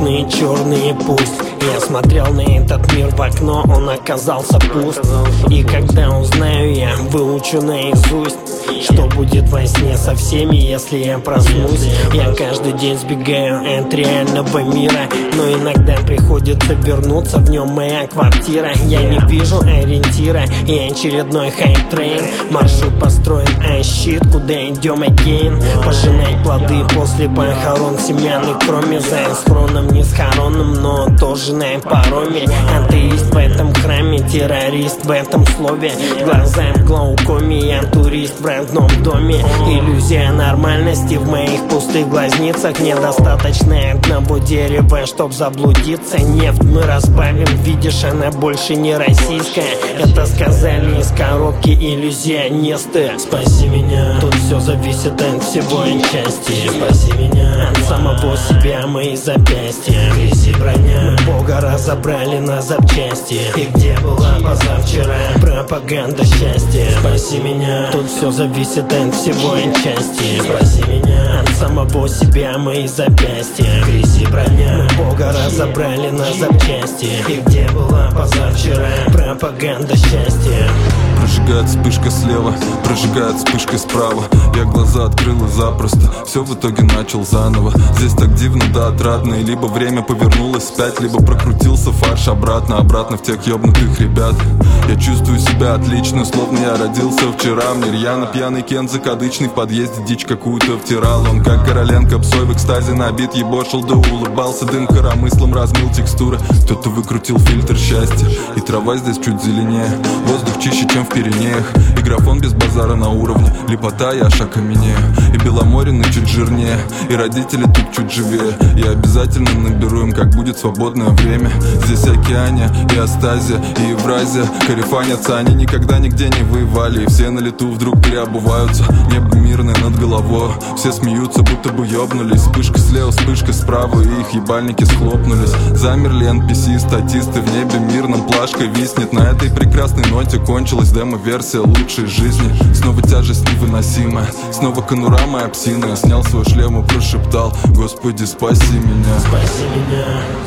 черные пусть. Я смотрел на этот мир в окно, он оказался пуст. И когда узнаю, я выучу наизусть, что будет во сне со всеми, если я проснусь. Я каждый день сбегаю от реального мира, но иногда приходится вернуться, в нем моя квартира. Я не вижу ориентира и очередной хайп-трейн. Маршрут построен, а щит, куда идем again. Пожинать плоды после похорон семьяны, кроме за схроном не схоронным, но тоже на пароме. Атеист в этом храме, террорист в этом слове. Глаза в глаукоме, я турист в родном доме. Иллюзия нормальности в моих пустых глазницах. Недостаточно одного дерева, чтоб заблудиться. Нефть мы разбавим, видишь, она больше не российская. Это сказали из коробки иллюзионисты. Спаси меня, тут все зависит от всего отчасти. Спаси меня от самого себя, мои запястья. Грязь и броня, мы Бога разобрали на запчасти. И где была позавчера пропаганда счастья? Спаси меня, тут все зависит от всего отчасти. Спаси меня от самого себя, мои запястья. Грязь и броня, мы Бога разобрали на запчасти. И где была позавчера пропаганда счастья? Прожигает вспышка слева, прожигает вспышка справа. Я глаза открыл и запросто все в итоге начал заново. Здесь так дивно да отрадно. И либо время повернулось вспять, либо прокрутился фарш обратно в тех ёбнутых ребят. Я чувствую себя отлично, словно я родился вчера. Мне рьяно пьяный Кен закадычный в подъезде дичь какую-то втирал. Он как Короленко псой в экстазе набит, ебошил да улыбался. Дым коромыслом размыл текстуры. Кто-то выкрутил фильтр счастья, и трава здесь чуть зеленее. Воздух чище, чем в Пиренеях. И графон без базара на уровне. Лепота, я аж окаменею. И Беломорины чуть жирнее, и родители тут чуть живее. Я обязательно наберу им, как будет свободное время. Здесь Океания, и Астазия, и Евразия корефанятся, они никогда нигде не воевали. И все на лету вдруг переобуваются. Небо мирное над головой, все смеются, будто бы ёбнулись. Вспышка слева, вспышка справа, и их ебальники схлопнулись. Замерли NPC, статисты в небе мирном, плашка виснет. На этой прекрасной ноте кончилась демо-версия лучшей жизни. Снова тяжесть невыносимая, снова конура моя псиная. Снял свой шлем и прошептал: Господи, спаси меня. Спаси меня,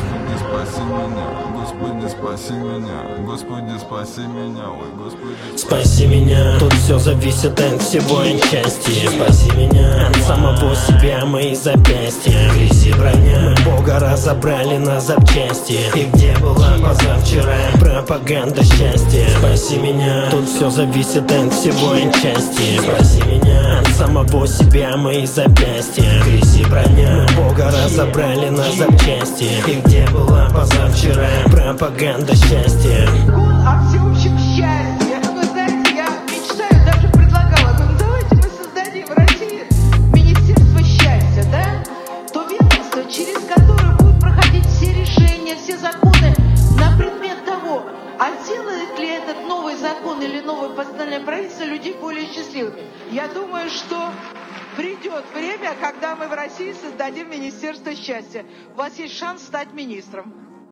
Спаси меня, Господи, спаси меня, Господи, спаси меня, ой, Господи. спаси меня, тут все зависит от всего отчасти. Спаси меня от самого себя, мои запястья. Грязь и броня, мы Бога разобрали на запчасти. И где была позавчера пропаганда счастья? Спаси меня, тут все зависит от всего отчасти. Спаси меня от самого себя, мои запястья. Грязь и броня, мы Бога разобрали на запчасти. И где была позавчера пропаганда счастья? О всеобщем счастье. Вы знаете, я мечтаю, даже предлагала, говорю, давайте мы создадим в России Министерство счастья, да? То ведомство, через которое будут проходить все решения, все законы на предмет того, а сделает ли этот новый закон или новое постановление правительства людей более счастливыми. Я думаю, что придет время, когда мы в России создадим Министерство счастья. У вас есть шанс стать министром.